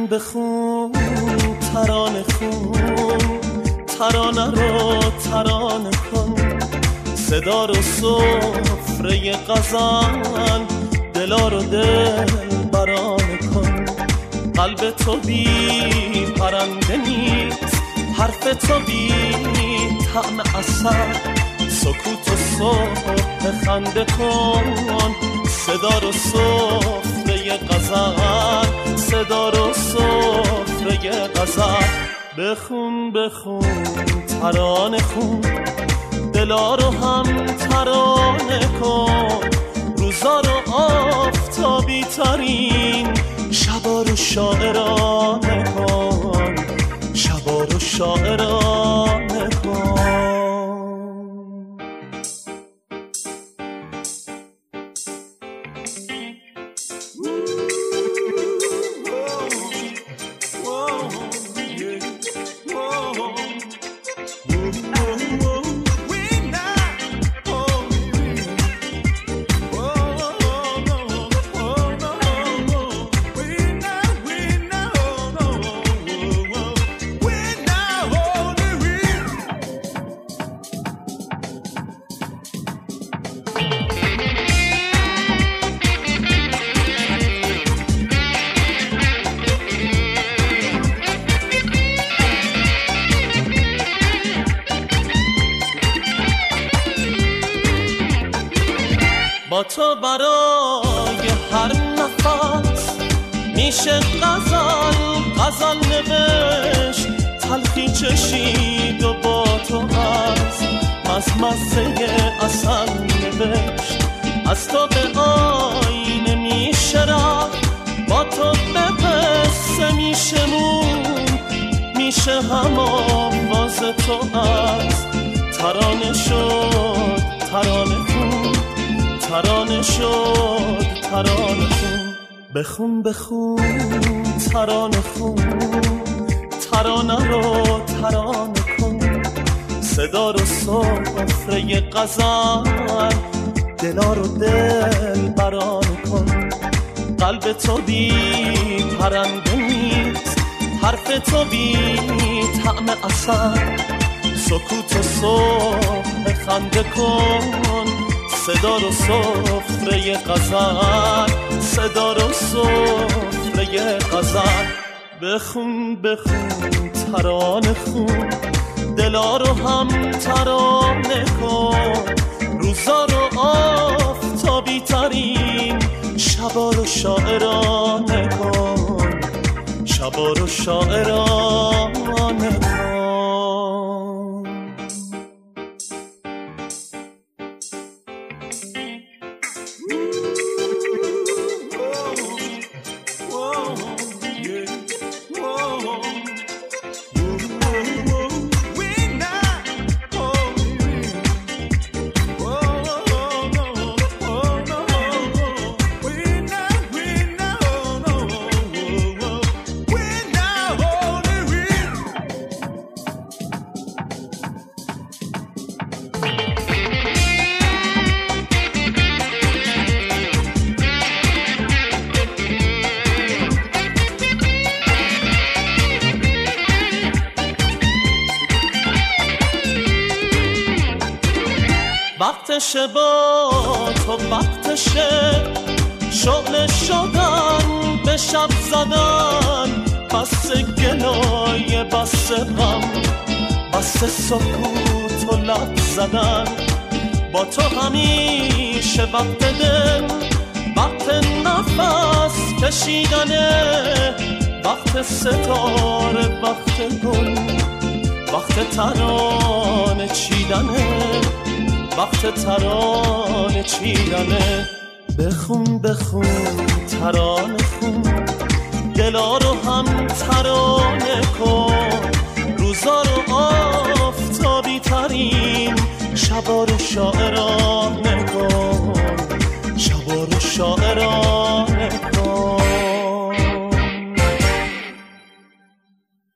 بخون ترانه خون، ترانه رو ترانه کن، صدا رو سفره غزل، دلا رو دل برانه کن. قلب تو بی پرنده نیست، حرف تو بی طعم عسل، سکوت و صبح خنده کن، صدا رو سفره غزل، صدا رو سفره غزل. بخون بخون ترانه خون، دلا رو هم ترانه کن، روزا رو آفتابی ترین، شبا رو شاعرانه کن، شبا رو شاعرانه کن. با تو برای هر نفس میشه غزل، غزل نوشت، تلخی چشید و با تو از مزه اصل نوشت. از تو به آینه میشه رفت، با تو به قصه میشه مون، میشه هم آواز تو از ترانه شد ترانه کن، ترانه شد ترانه کن. بخون بخون ترانه خون، ترانه رو ترانه کن، صدا رو سفره غزل، دلا رو دل برانه کن. قلب تو بی پرنده نیست، حرف تو بی طعم عسل، سکوت و صبح خنده کن، صدا رو سفره غزل، صدا رو سفره غزل. بخون بخون ترانه خون، دلا رو هم ترانه کن، روزا رو آفتابی ترین، شبا رو شاعرانه کن، شبا رو شاعرانه کن. وقتشه با تو وقتشه، شغل شدن به شب زدن، بس گلای بس غم، بس سکوت و لب زدن. با تو همیشه وقت دل، وقت نفس کشیدنه، وقت ستاره، وقت گل، وقت ترانه چیدنه، وقت ترانه چیدنه. بخون بخون ترانه خون، دلا رو هم ترانه کن، روزا رو آفتابی ترین، شبا رو شاعرانه کن، شبا رو شاعرانه